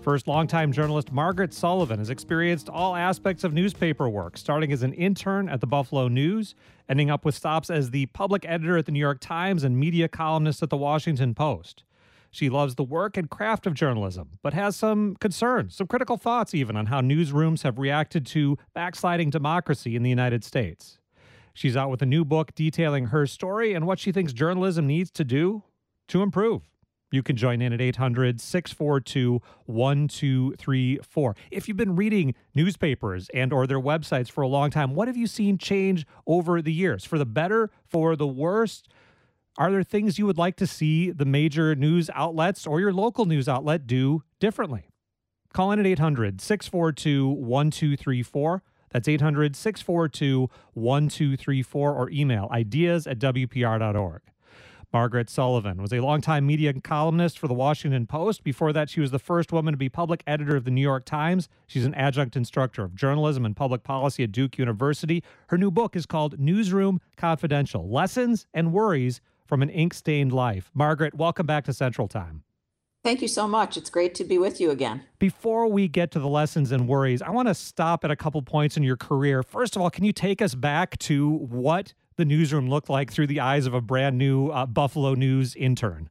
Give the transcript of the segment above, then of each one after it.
First, longtime journalist Margaret Sullivan has experienced all aspects of newspaper work, starting as an intern at the Buffalo News, ending up with stops as the public editor at the New York Times and media columnist at the Washington Post. She loves the work and craft of journalism, but has some concerns, some critical thoughts even on how newsrooms have reacted to backsliding democracy in the United States. She's out with a new book detailing her story and what she thinks journalism needs to do to improve. You can join in at 800-642-1234. If you've been reading newspapers and or their websites for a long time, what have you seen change over the years? For the better, for the worse? Are there things you would like to see the major news outlets or your local news outlet do differently? Call in at 800-642-1234. That's 800-642-1234 or email ideas@wpr.org. Margaret Sullivan was a longtime media columnist for the Washington Post. Before that, she was the first woman to be public editor of the New York Times. She's an adjunct instructor of journalism and public policy at Duke University. Her new book is called Newsroom Confidential: Lessons and Worries from an Ink-Stained Life. Margaret, welcome back to Central Time. Thank you so much. It's great to be with you again. Before we get to the lessons and worries, I want to stop at a couple points in your career. First of all, can you take us back to what the newsroom looked like through the eyes of a brand new Buffalo News intern?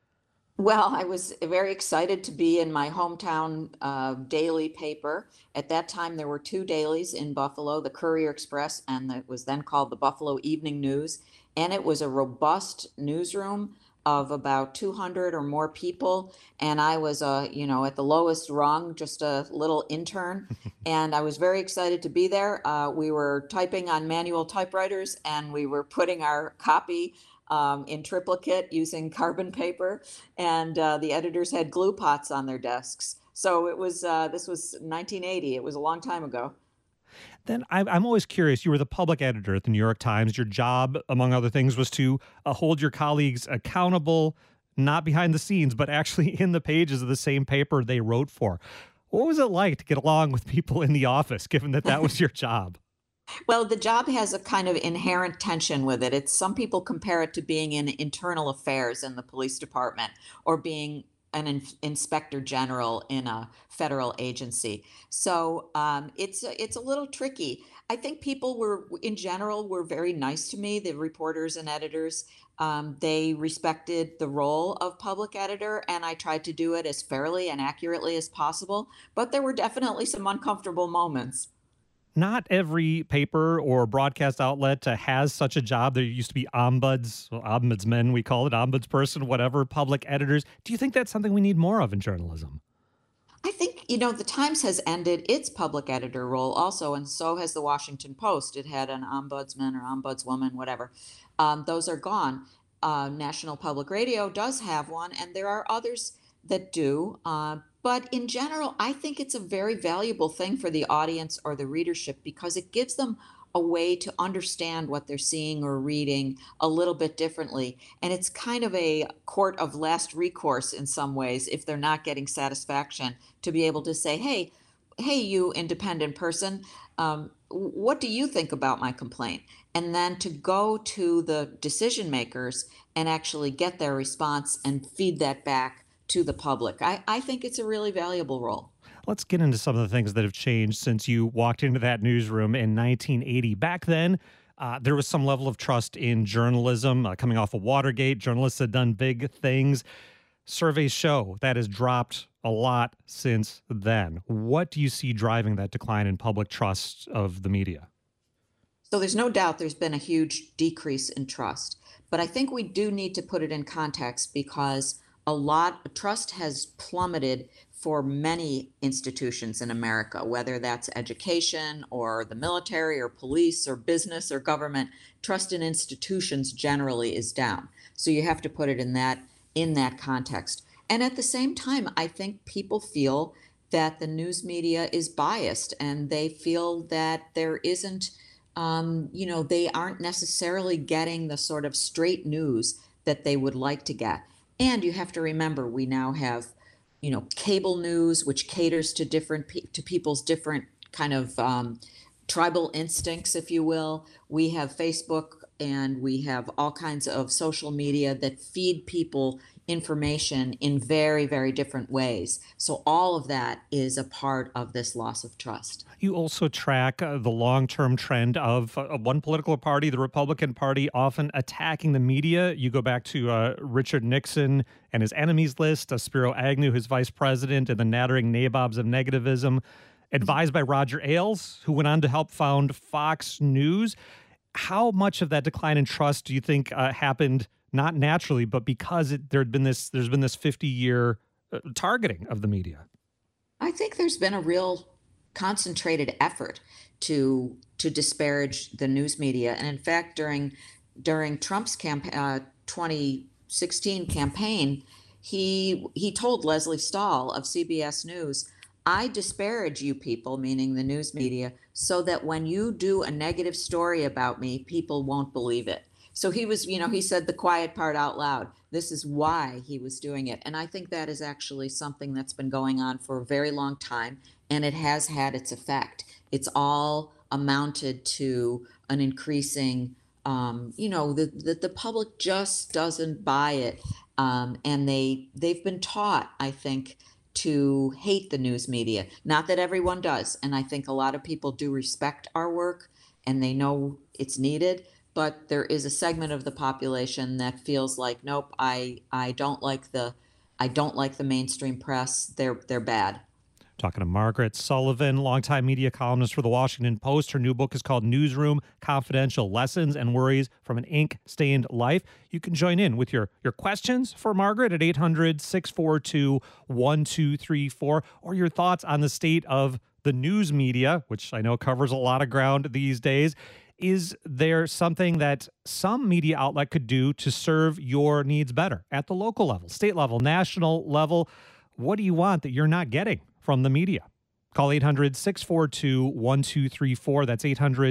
Well, I was very excited to be in my hometown daily paper. At that time, there were two dailies in Buffalo, the Courier Express, and it was then called the Buffalo Evening News. And it was a robust newsroom of about 200 or more people. And I was, at the lowest rung, just a little intern. And I was very excited to be there. We were typing on manual typewriters, and we were putting our copy in triplicate using carbon paper. And the editors had glue pots on their desks. So this was 1980. It was a long time ago. Then I'm always curious. You were the public editor at the New York Times. Your job, among other things, was to hold your colleagues accountable, not behind the scenes, but actually in the pages of the same paper they wrote for. What was it like to get along with people in the office, given that that was your job? Well, the job has a kind of inherent tension with it. Some people compare it to being in internal affairs in the police department or being an inspector general in a federal agency. So it's a little tricky. I think people in general, were very nice to me. The reporters and editors, they respected the role of public editor, and I tried to do it as fairly and accurately as possible. But there were definitely some uncomfortable moments. Not every paper or broadcast outlet has such a job. There used to be ombudsmen, we call it, ombudsperson, whatever, public editors. Do you think that's something we need more of in journalism? I think, the Times has ended its public editor role also, and so has the Washington Post. It had an ombudsman or ombudswoman, whatever. Those are gone. National Public Radio does have one, and there are others that do. But in general, I think it's a very valuable thing for the audience or the readership because it gives them a way to understand what they're seeing or reading a little bit differently. And it's kind of a court of last recourse in some ways if they're not getting satisfaction, to be able to say, hey, you independent person, what do you think about my complaint? And then to go to the decision makers and actually get their response and feed that back to the public. I think it's a really valuable role. Let's get into some of the things that have changed since you walked into that newsroom in 1980. Back then, there was some level of trust in journalism. Coming off of Watergate, journalists had done big things. Surveys show that has dropped a lot since then. What do you see driving that decline in public trust of the media? So there's no doubt there's been a huge decrease in trust. But I think we do need to put it in context because trust has plummeted for many institutions in America, whether that's education or the military or police or business or government. Trust in institutions generally is down. So you have to put it in that context. And at the same time, I think people feel that the news media is biased and they feel that there isn't, they aren't necessarily getting the sort of straight news that they would like to get. And you have to remember, we now have, cable news, which caters to to people's different kind of tribal instincts, if you will. We have Facebook and we have all kinds of social media that feed people information in very, very different ways. So all of that is a part of this loss of trust. You also track the long term trend of one political party, the Republican Party, often attacking the media. You go back to Richard Nixon and his enemies list, Spiro Agnew, his vice president, and the nattering nabobs of negativism, advised by Roger Ailes, who went on to help found Fox News. How much of that decline in trust do you think happened not naturally, but because there's been this 50-year targeting of the media? I think there's been a real concentrated effort to disparage the news media, and in fact, during Trump's 2016 campaign, he told Leslie Stahl of CBS News, "I disparage you people," meaning the news media, "so that when you do a negative story about me, people won't believe it." So he was, he said the quiet part out loud. This is why he was doing it. And I think that is actually something that's been going on for a very long time, and it has had its effect. It's all amounted to an increasing, the public just doesn't buy it. And they've been taught, I think, to hate the news media. Not that everyone does. And I think a lot of people do respect our work and they know it's needed. But there is a segment of the population that feels like, nope, I don't like the mainstream press. They're bad. Talking to Margaret Sullivan, longtime media columnist for the Washington Post. Her new book is called Newsroom: Confidential Lessons and Worries from an Ink-Stained Life. You can join in with your questions for Margaret at 800-642-1234, or your thoughts on the state of the news media, which I know covers a lot of ground these days. Is there something that some media outlet could do to serve your needs better at the local level, state level, national level? What do you want that you're not getting from the media? Call 800-642-1234. That's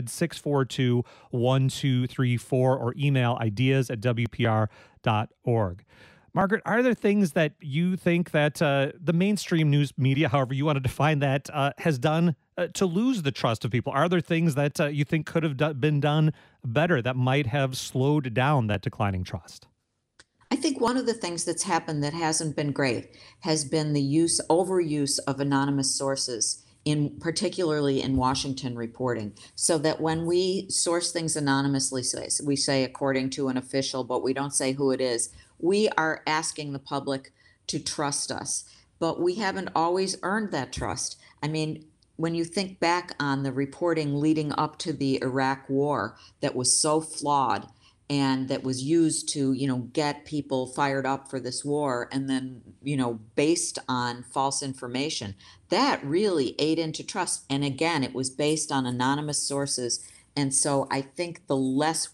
800-642-1234, or email ideas@wpr.org. Margaret, are there things that you think that the mainstream news media, however you want to define that, has done to lose the trust of people? Are there things that you think could have been done better that might have slowed down that declining trust? I think one of the things that's happened that hasn't been great has been the overuse of anonymous sources, particularly in Washington reporting, so that when we source things anonymously, we say according to an official, but we don't say who it is. We are asking the public to trust us, but we haven't always earned that trust. I mean, when you think back on the reporting leading up to the Iraq War that was so flawed and that was used to, get people fired up for this war, and then, based on false information, that really ate into trust. And again, it was based on anonymous sources. And so I think the less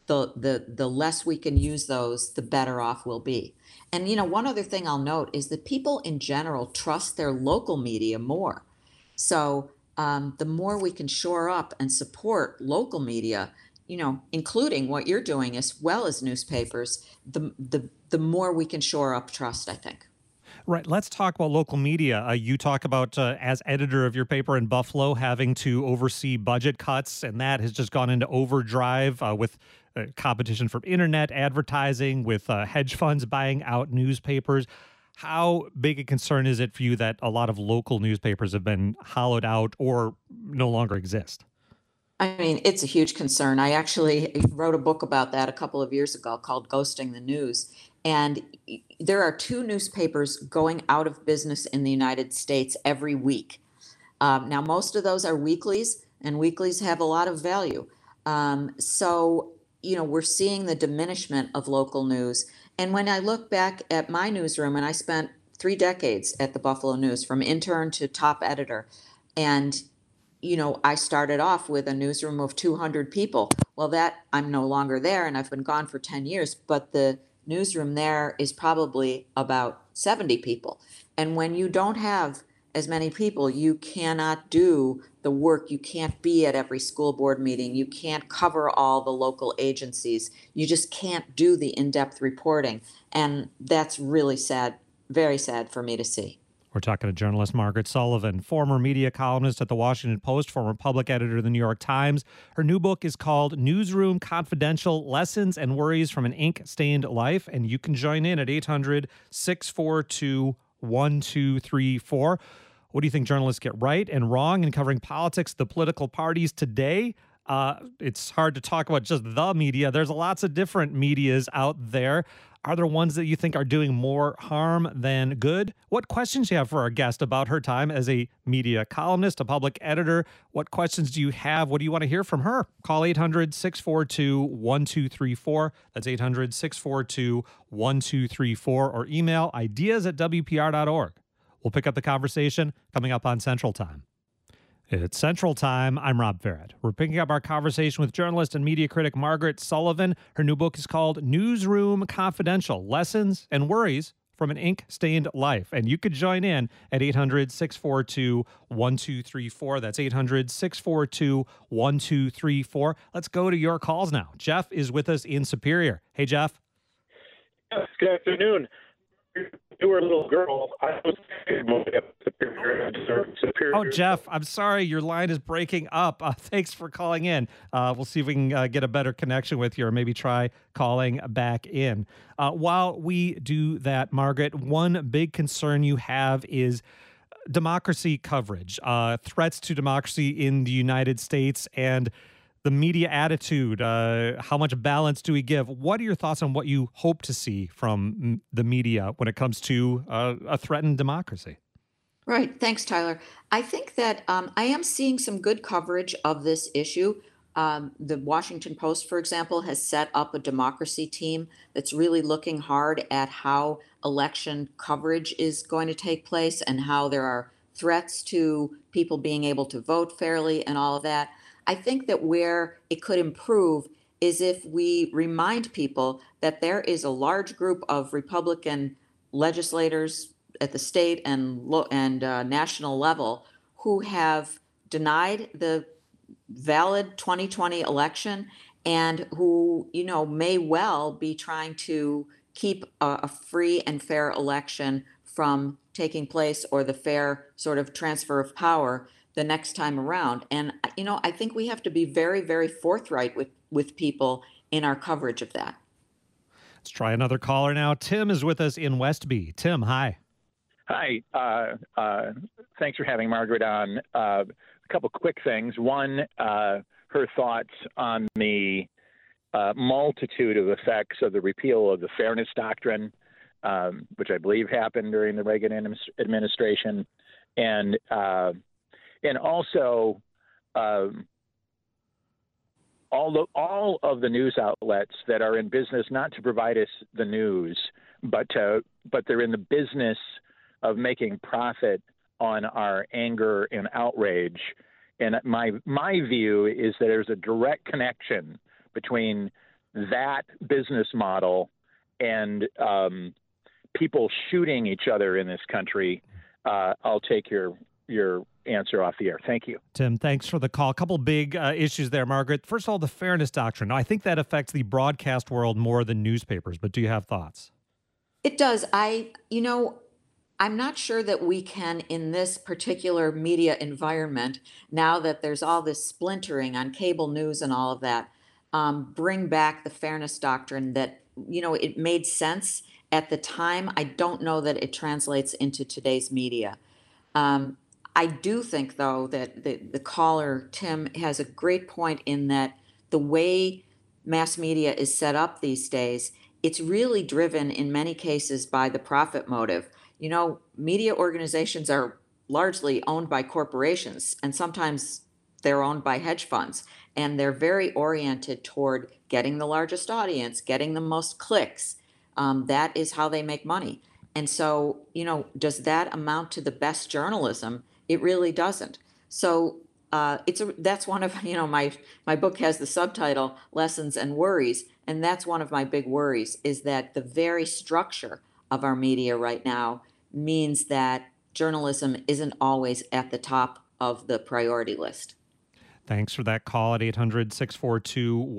we can use those, the better off we'll be. And one other thing I'll note is that people in general trust their local media more. So the more we can shore up and support local media, including what you're doing as well as newspapers, the more we can shore up trust, I think. Right. Let's talk about local media. You talk about, as editor of your paper in Buffalo, having to oversee budget cuts, and that has just gone into overdrive with competition from internet advertising, with hedge funds buying out newspapers. How big a concern is it for you that a lot of local newspapers have been hollowed out or no longer exist? I mean, it's a huge concern. I actually wrote a book about that a couple of years ago called Ghosting the News. And there are two newspapers going out of business in the United States every week. Now, most of those are weeklies, and weeklies have a lot of value. So, we're seeing the diminishment of local news. And when I look back at my newsroom, and I spent 3 decades at the Buffalo News, from intern to top editor, and I started off with a newsroom of 200 people. Well, that I'm no longer there, and I've been gone for 10 years, but the newsroom there is probably about 70 people. And when you don't have as many people, you cannot do the work. You can't be at every school board meeting. You can't cover all the local agencies. You just can't do the in-depth reporting. And that's really sad, very sad for me to see. We're talking to journalist Margaret Sullivan, former media columnist at the Washington Post, former public editor of the New York Times. Her new book is called Newsroom Confidential: Lessons and Worries from an Ink-Stained Life, and you can join in at 800-642-1234. What do you think journalists get right and wrong in covering politics, the political parties today? It's hard to talk about just the media. There's lots of different medias out there. Are there ones that you think are doing more harm than good? What questions do you have for our guest about her time as a media columnist, a public editor? What questions do you have? What do you want to hear from her? Call 800-642-1234. That's 800-642-1234, or email ideas@wpr.org. We'll pick up the conversation coming up on Central Time. It's Central Time. I'm Rob Farrett. We're picking up our conversation with journalist and media critic Margaret Sullivan. Her new book is called Newsroom Confidential: Lessons and Worries from an Ink-Stained Life. And you could join in at 800-642-1234. That's 800-642-1234. Let's go to your calls now. Jeff is with us in Superior. Hey, Jeff. Yes, good afternoon. You were a little girl. I was Superior. Oh, Jeff, I'm sorry. Your line is breaking up. Thanks for calling in. We'll see if we can get a better connection with you, or maybe try calling back in. While we do that, Margaret, one big concern you have is democracy coverage, threats to democracy in the United States, and the media attitude. How much balance do we give? What are your thoughts on what you hope to see from the media when it comes to a threatened democracy? Right. Thanks, Tyler. I think that I am seeing some good coverage of this issue. The Washington Post, for example, has set up a democracy team that's really looking hard at how election coverage is going to take place and how there are threats to people being able to vote fairly and all of that. I think that where it could improve is if we remind people that there is a large group of Republican legislators at the state and national level who have denied the valid 2020 election and who, may well be trying to keep a free and fair election from taking place, or the fair sort of transfer of power the next time around. And, I think we have to be very, very forthright with people in our coverage of that. Let's try another caller now. Tim is with us in Westby. Tim, hi. Hi. Thanks for having Margaret on. A couple quick things. One, her thoughts on the multitude of effects of the repeal of the Fairness Doctrine, which I believe happened during the Reagan administration, and also all of the news outlets that are in business not to provide us the news, but they're in the business of making profit on our anger and outrage. And my view is that there's a direct connection between that business model and people shooting each other in this country. I'll take your answer off the air. Thank you. Tim, thanks for the call. A couple big issues there, Margaret. First of all, the Fairness Doctrine. Now, I think that affects the broadcast world more than newspapers, but do you have thoughts? It does. I'm not sure that we can, in this particular media environment, now that there's all this splintering on cable news and all of that, bring back the Fairness Doctrine that, it made sense at the time. I don't know that it translates into today's media. I do think, though, that the caller, Tim, has a great point in that the way mass media is set up these days, it's really driven in many cases by the profit motive. Media organizations are largely owned by corporations, and sometimes they're owned by hedge funds, and they're very oriented toward getting the largest audience, getting the most clicks. That is how they make money. And so, does that amount to the best journalism? It really doesn't. So that's one of, my book has the subtitle Lessons and Worries, and that's one of my big worries, is that the very structure of our media right now means that journalism isn't always at the top of the priority list. Thanks for that call at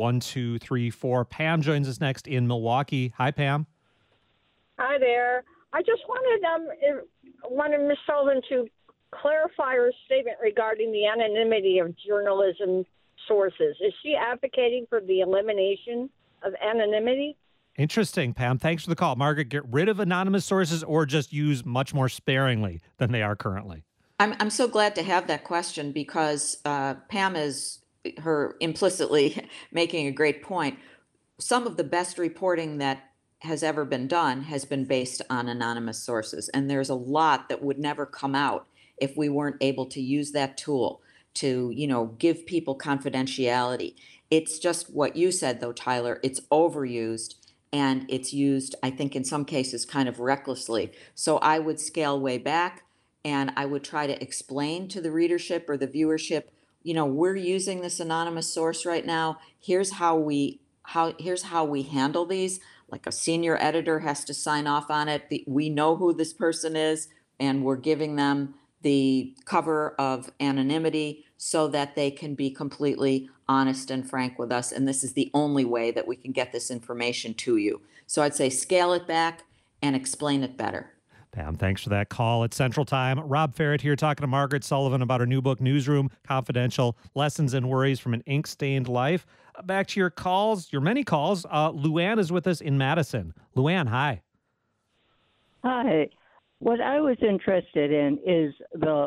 800-642-1234. Pam joins us next in Milwaukee. Hi, Pam. Hi there. I just wanted Ms. Sullivan to clarify her statement regarding the anonymity of journalism sources. Is she advocating for the elimination of anonymity? Interesting, Pam. Thanks for the call. Margaret, get rid of anonymous sources or just use much more sparingly than they are currently? I'm so glad to have that question because Pam is her implicitly making a great point. Some of the best reporting that has ever been done has been based on anonymous sources, and there's a lot that would never come out if we weren't able to use that tool to, give people confidentiality. It's just what you said, though, Tyler. It's overused, and it's used, I think, in some cases, kind of recklessly. So I would scale way back, and I would try to explain to the readership or the viewership, we're using this anonymous source right now. Here's how we handle these. Like a senior editor has to sign off on it. We know who this person is, and we're giving them the cover of anonymity so that they can be completely honest and frank with us. And this is the only way that we can get this information to you. So I'd say scale it back and explain it better. Pam, thanks for that call at Central Time. Rob Ferret here talking to Margaret Sullivan about her new book, Newsroom Confidential, Lessons and Worries from an Ink-Stained Life. Back to your calls, your many calls. Luann is with us in Madison. Luann, hi. Hi. What I was interested in is the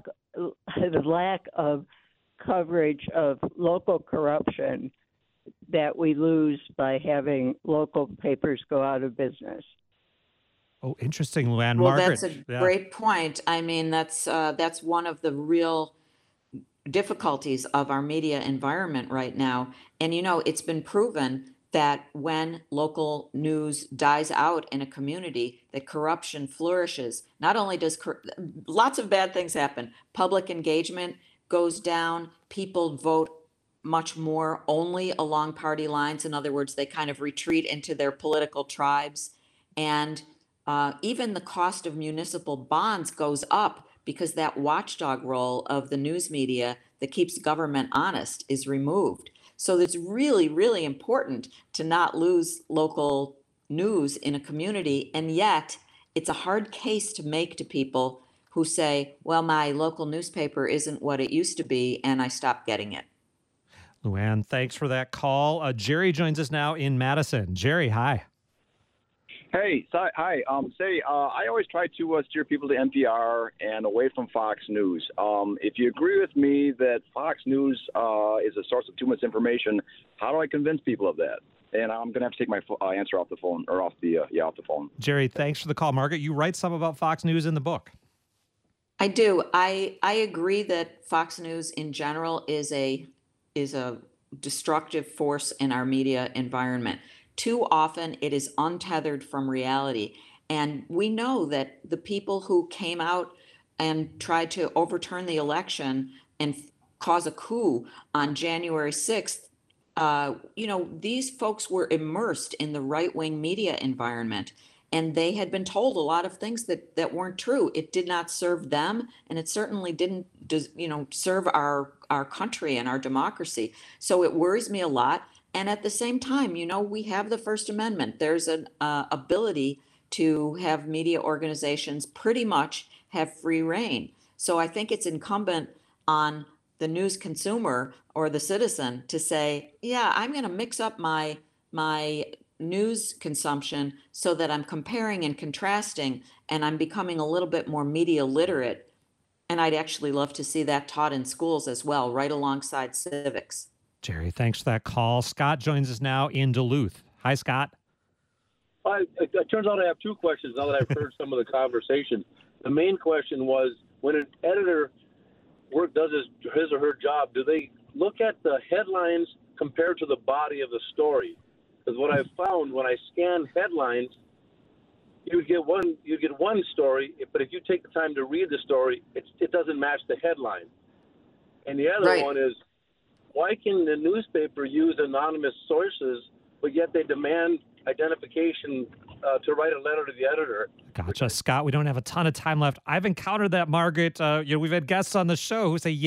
lack of coverage of local corruption that we lose by having local papers go out of business. Oh, interesting, Luann. Well, Margaret, that's a great point. I mean, that's one of the real difficulties of our media environment right now. And, it's been proven that when local news dies out in a community, that corruption flourishes. Not only does lots of bad things happen, public engagement goes down, people vote much more only along party lines. In other words, they kind of retreat into their political tribes. And even the cost of municipal bonds goes up because that watchdog role of the news media that keeps government honest is removed. So it's really, really important to not lose local news in a community. And yet it's a hard case to make to people who say, well, my local newspaper isn't what it used to be, and I stopped getting it. Luann, thanks for that call. Jerry joins us now in Madison. Jerry, hi. Hey, hi. I always try to steer people to NPR and away from Fox News. If you agree with me that Fox News is a source of too much information, how do I convince people of that? And I'm going to have to take my answer off the phone off the phone. Jerry, thanks for the call. Margaret, you write some about Fox News in the book. I do. I agree that Fox News in general is a destructive force in our media environment. Too often it is untethered from reality. And we know that the people who came out and tried to overturn the election and cause a coup on January 6th, these folks were immersed in the right-wing media environment. And they had been told a lot of things that weren't true. It did not serve them, and it certainly didn't, serve our country and our democracy. So it worries me a lot. And at the same time, we have the First Amendment. There's an ability to have media organizations pretty much have free rein. So I think it's incumbent on the news consumer or the citizen to say, yeah, I'm going to mix up my news consumption so that I'm comparing and contrasting, and I'm becoming a little bit more media literate. And I'd actually love to see that taught in schools as well, right alongside civics. Jerry, thanks for that call. Scott joins us now in Duluth. Hi, Scott. It turns out I have two questions now that I've heard some of the conversation. The main question was, when an editor does his or her job, do they look at the headlines compared to the body of the story? Because what I've found when I scan headlines, you'd get one story, but if you take the time to read the story, it doesn't match the headline. And the other one is, why can the newspaper use anonymous sources, but yet they demand identification to write a letter to the editor? Gotcha. Scott, we don't have a ton of time left. I've encountered that, Margaret. We've had guests on the show who say, yeah,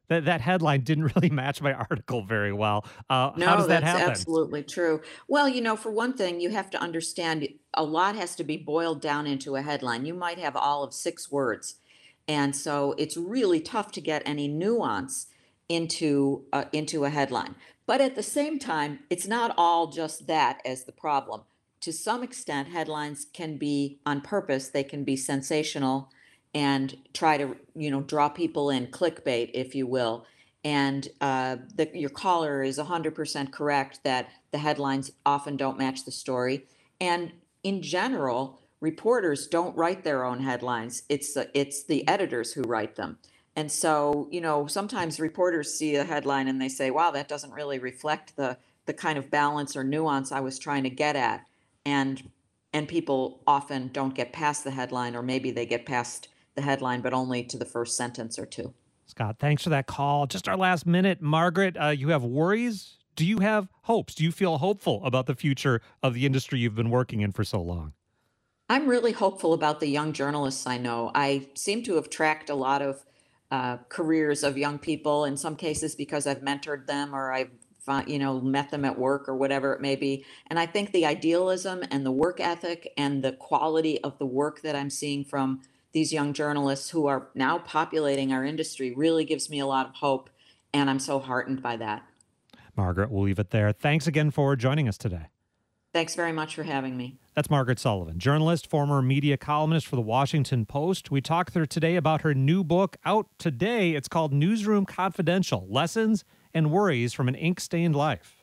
that headline didn't really match my article very well. How No, does that that's happen? absolutely true. Well, for one thing, you have to understand a lot has to be boiled down into a headline. You might have all of 6 words. And so it's really tough to get any nuance into a headline. But at the same time, it's not all just that as the problem. To some extent, headlines can be on purpose, they can be sensational and try to, draw people in, clickbait, if you will. And your caller is 100% correct that the headlines often don't match the story. And in general, reporters don't write their own headlines. It's the editors who write them. And so, sometimes reporters see a headline and they say, wow, that doesn't really reflect the kind of balance or nuance I was trying to get at. And people often don't get past the headline, or maybe they get past the headline, but only to the first sentence or two. Scott, thanks for that call. Just our last minute. Margaret, you have worries? Do you have hopes? Do you feel hopeful about the future of the industry you've been working in for so long? I'm really hopeful about the young journalists I know. I seem to have tracked a lot of careers of young people, in some cases because I've mentored them or I've met them at work or whatever it may be. And I think the idealism and the work ethic and the quality of the work that I'm seeing from these young journalists who are now populating our industry really gives me a lot of hope. And I'm so heartened by that. Margaret, we'll leave it there. Thanks again for joining us today. Thanks very much for having me. That's Margaret Sullivan, journalist, former media columnist for the Washington Post. We talked with her today about her new book out today. It's called Newsroom Confidential: Lessons and Worries from an Ink-Stained Life.